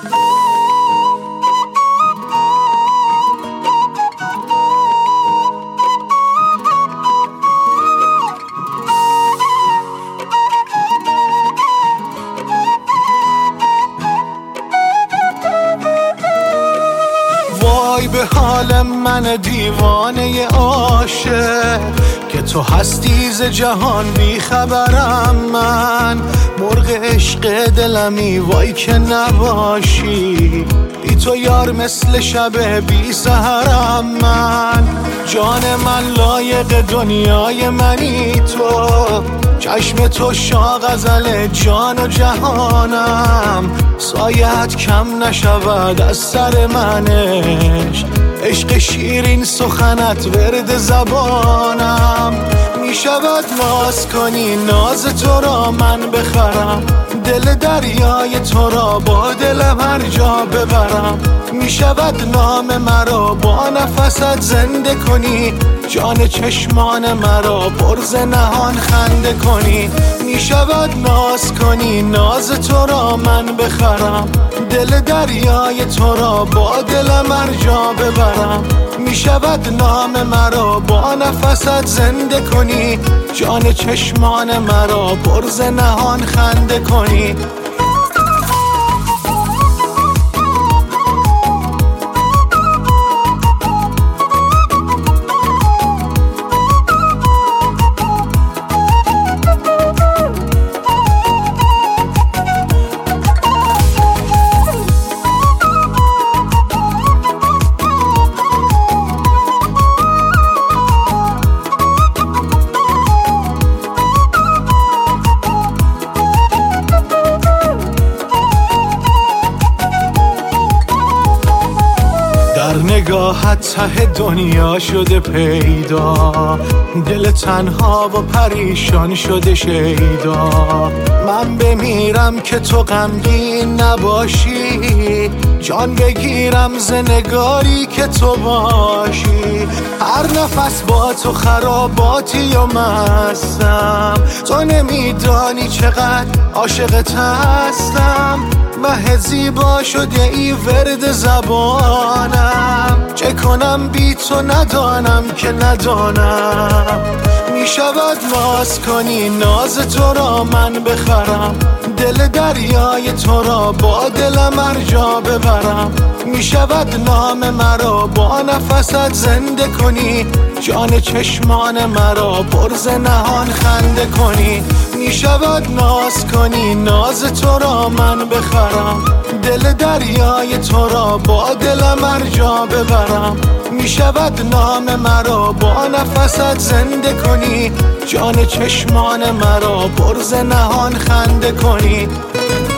وای به حال من دیوانه عاشق که تو هستی ز جهان بی خبرم. من مرغ عشق دلمی وای که نباشی، بی تو یار مثل شب بی سحرم. من جان من لایق دنیای منی تو، چشم تو شاه غزل جان و جهانم. سایت کم نشود از سر منش، عشق شیرین سخنت ورد زبانم. میشود ناز کنی ناز تو را من بخرم، دل دریای تو را با دلم هر جا ببرم. میشود نام مرا با نفست زنده کنی، جان چشمان مرا پرز نهان خنده کنی. میشود ناز کنی ناز تو را من بخرم، دل دریای تو را با دلم هر جا ببرم. میشود نام مرا با نفست زنده کنی، جان چشمان مرا پرز نهان خنده کنی. در نگاهت ته دنیا شده پیدا، دل تنها و پریشان شده شیدا. من بمیرم که تو غمگین نباشی، جان بگیرم ز نگاری که تو باشی. هر نفس با تو خراباتی و مستم، تو نمیدانی چقدر عاشقت هستم. مه زیبا شده ای ورد زبانم، چه کنم بی تو ندانم که ندانم. میشود ناز کنی ناز تو را من بخرم، دل دریای تو را با دلم هر جا ببرم. میشود نام مرا با نفست زنده کنی، جان چشمان مرا پرز نهان خنده کنی. میشود ناز کنی ناز تو را من بخرم، دل دریای تو را با دلم هر جا ببرم. میشود نام مرا با نفست زنده کنی، جان چشمان مرا پرز نهان خنده کنی.